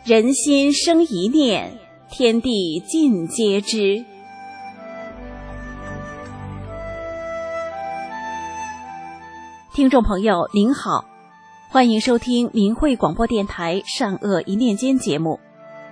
人心生一念，天地尽皆知。听众朋友您好，欢迎收听明慧广播电台善恶一念间节目。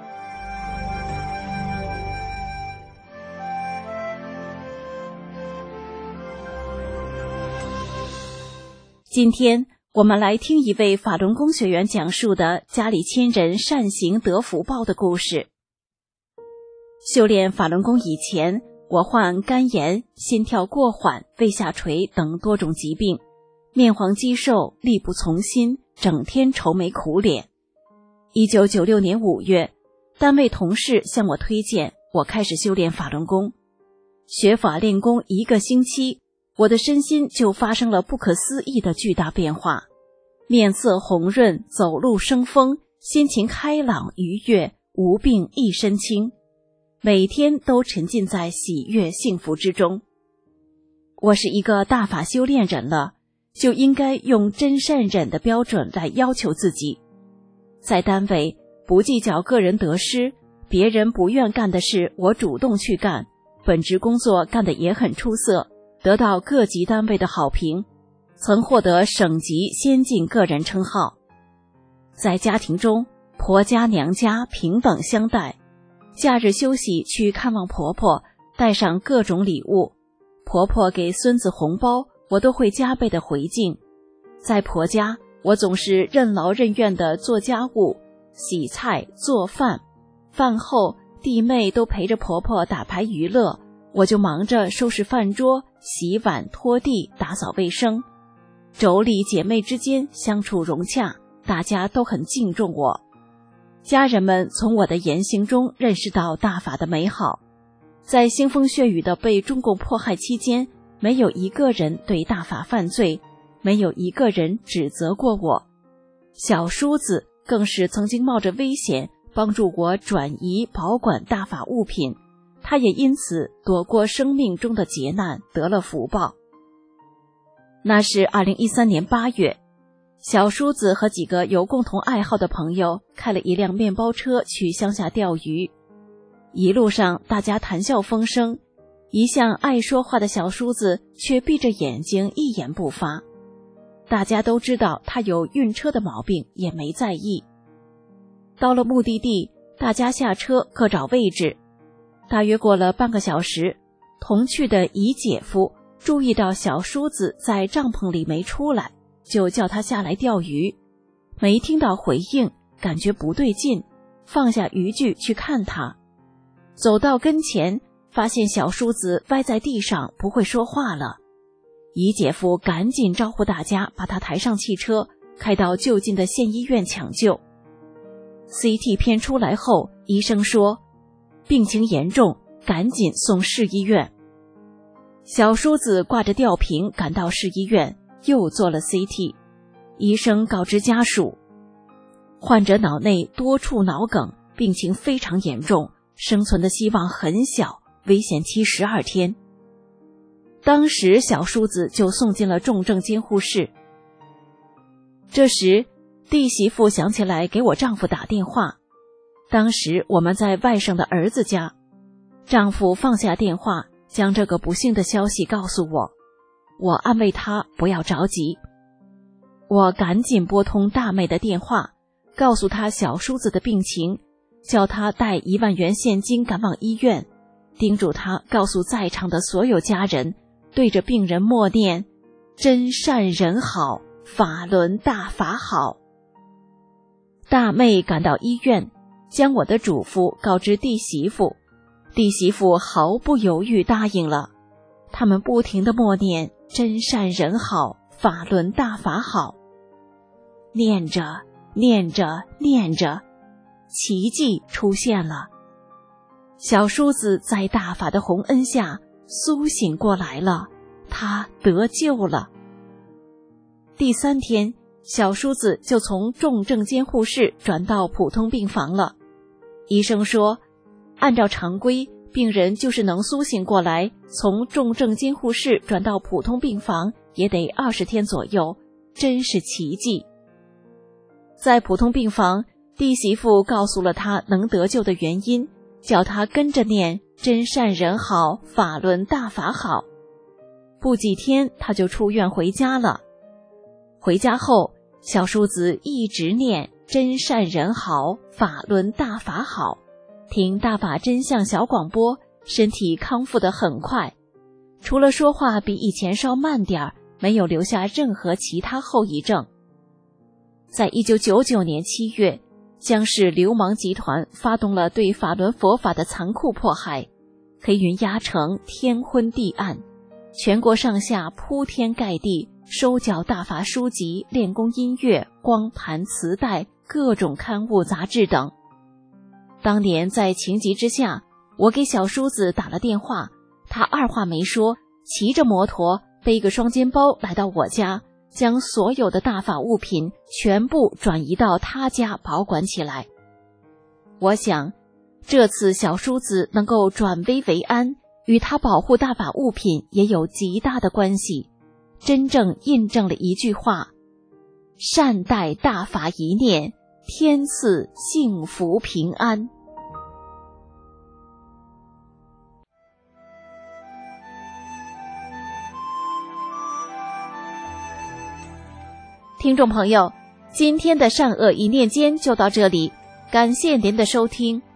今天我们来听一位法轮功学员讲述的家里亲人善行得福报的故事。修炼法轮功以前，我患肝炎、心跳过缓、胃下垂等多种疾病，面黄肌瘦，力不从心，整天愁眉苦脸。1996年5月，单位同事向我推荐，我开始修炼法轮功。学法练功1个星期，我的身心就发生了不可思议的巨大变化，面色红润，走路生风，心情开朗愉悦，无病一身轻，每天都沉浸在喜悦幸福之中。我是一个大法修炼人了，就应该用真善忍的标准来要求自己。在单位不计较个人得失，别人不愿干的事我主动去干，本职工作干得也很出色，得到各级单位的好评，曾获得省级先进个人称号。在家庭中，婆家娘家平等相待，假日休息去看望婆婆，带上各种礼物，婆婆给孙子红包，我都会加倍的回敬。在婆家，我总是任劳任怨地做家务，洗菜做饭，饭后弟妹都陪着婆婆打牌娱乐，我就忙着收拾饭桌、洗碗、拖地、打扫卫生。妯娌姐妹之间相处融洽，大家都很敬重我。家人们从我的言行中认识到大法的美好。在腥风血雨的被中共迫害期间，没有一个人对大法犯罪，没有一个人指责过我。小叔子更是曾经冒着危险帮助我转移保管大法物品，他也因此躲过生命中的劫难，得了福报。那是2013年8月，小叔子和几个有共同爱好的朋友开了一辆面包车去乡下钓鱼。一路上大家谈笑风生，一向爱说话的小叔子却闭着眼睛一言不发。大家都知道他有晕车的毛病，也没在意。到了目的地，大家下车各找位置。大约过了半个小时，同去的姨姐夫注意到小叔子在帐篷里没出来，就叫他下来钓鱼。没听到回应，感觉不对劲，放下渔具去看他。走到跟前，发现小叔子歪在地上，不会说话了。姨姐夫赶紧招呼大家把他抬上汽车，开到就近的县医院抢救。CT 片出来后，医生说病情严重，赶紧送市医院。小叔子挂着吊瓶赶到市医院，又做了 CT。 医生告知家属，患者脑内多处脑梗，病情非常严重，生存的希望很小，危险期12天。当时小叔子就送进了重症监护室。这时弟媳妇想起来给我丈夫打电话，当时我们在外甥的儿子家，丈夫放下电话，将这个不幸的消息告诉我。我安慰他不要着急。我赶紧拨通大妹的电话，告诉她小叔子的病情，叫他带1万元现金赶往医院，叮嘱他告诉在场的所有家人，对着病人默念真善人好，法轮大法好。大妹赶到医院，将我的嘱咐告知弟媳妇，弟媳妇毫不犹豫答应了。他们不停地默念真善人好，法轮大法好。念着念着念着，奇迹出现了。小叔子在大法的洪恩下苏醒过来了，他得救了。第3天，小叔子就从重症监护室转到普通病房了。医生说，按照常规，病人就是能苏醒过来，从重症监护室转到普通病房也得20天左右，真是奇迹。在普通病房， 弟媳妇告诉了他能得救的原因，叫他跟着念真善人好，法轮大法好。不几天他就出院回家了。回家后，小叔子一直念真善人好，法轮大法好，听大法真相小广播，身体康复得很快，除了说话比以前稍慢点，没有留下任何其他后遗症。在1999年7月，江氏流氓集团发动了对法轮佛法的残酷迫害，黑云压城，天昏地暗，全国上下铺天盖地收缴大法书籍、练功音乐、光盘、磁带、各种刊物、杂志等。当年在情急之下，我给小叔子打了电话，他二话没说，骑着摩托背个双肩包来到我家，将所有的大法物品全部转移到他家保管起来。我想，这次小叔子能够转危为安，与他保护大法物品也有极大的关系，真正印证了一句话：善待大法一念，天赐幸福平安。听众朋友，今天的善恶一念间就到这里，感谢您的收听，